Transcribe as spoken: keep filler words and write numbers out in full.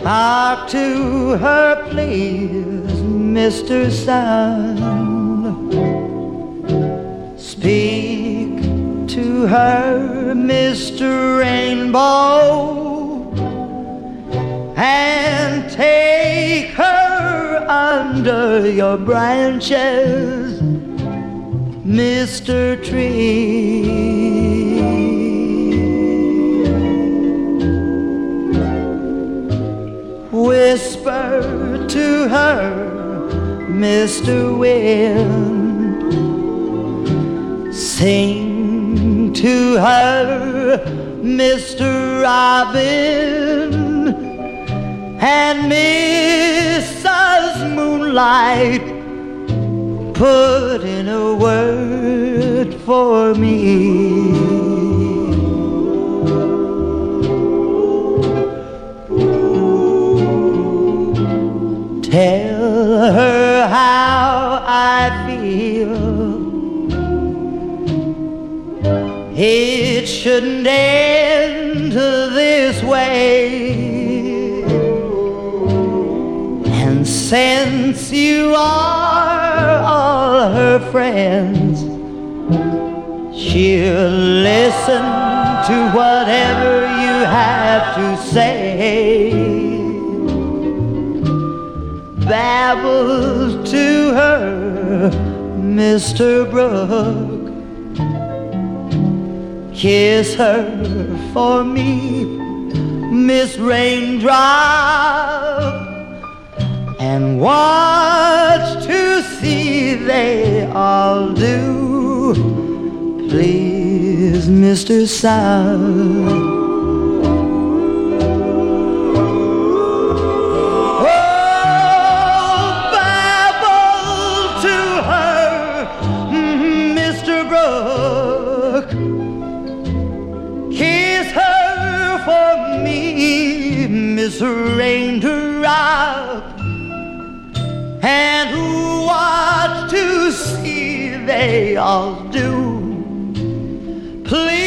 Talk to her, please, Mister Sun. Speak to her, Mister Rainbow, and take her under your branches, Mister Tree. Whisper to her, Mister Wind. Sing to her, Mister Robin. And Missus Moonlight, put in a word for me. Tell her how I feel. It shouldn't end this way. And since you are all her friends, she'll listen to whatever you have to say. Babble to her, Mister Brook. Kiss her for me, Miss Raindrop. And watch to see they all do, please, Mister Sun. Kiss her for me, Miss Raindrop, and watch to see they all do, please.